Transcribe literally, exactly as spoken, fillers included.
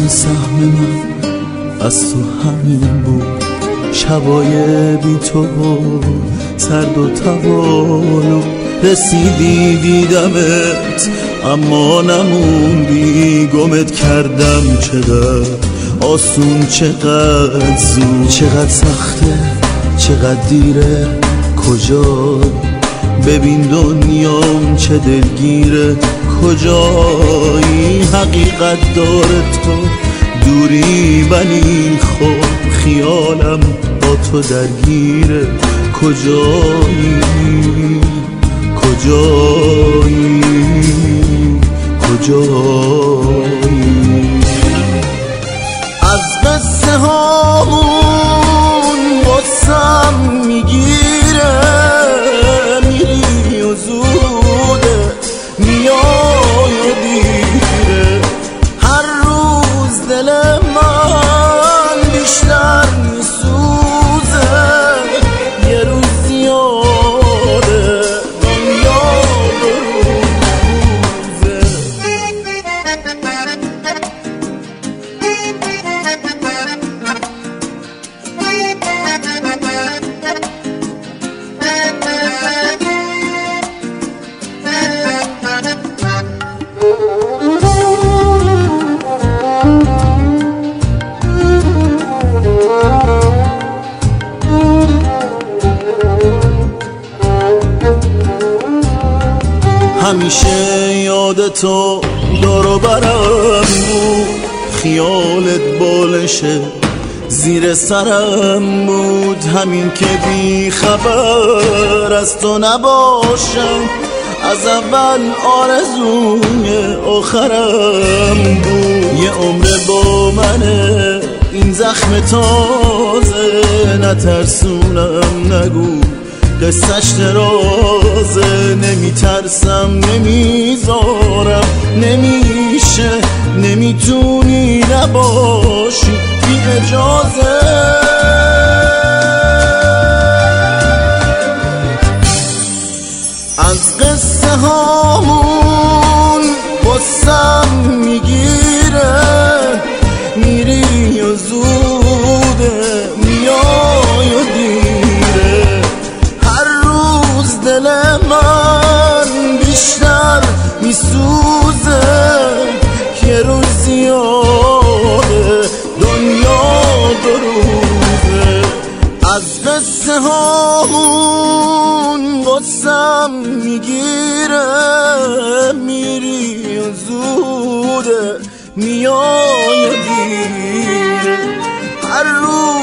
سهم من از تو همین بود، شبای بی تو بود سرد و توالو. رسیدی دیدمت اما نموندی، گمت کردم چقدر آسون چقدر زود، چقدر سخته چقدر دیره کجا، ببین دنیام چه دلگیره کجایی. حقیقت داره تو دوری ولی خب خیالم با تو درگیره کجایی کجایی کجایی. از قصه هامون غصم میگیره، میری و زوده میای و دیره، هر روز دل من بیشتر میسوزه، یه روز زیاده دنیا دو روزه. همیشه یاد تو دور و برم بود، خیالت بالشه زیر سرم بود، همین که بی خبر از تو نباشم از اول آرزوی آخرم بود. یه عمر با منه این زخم تازه، نترسونم نگو قصه‌اش درازه، نمیترسم نمیذارم نمیشه نمیتونی نباشی بی اجازه. از قصه هامون غصم میگیره، میری و زوده میای و دیره، دل من بیشتر میسوزه، یه روز زیاده دنیا دو روزه. از قصه هامون غصم میگیره، میری و زوده میای و دیره، هر روز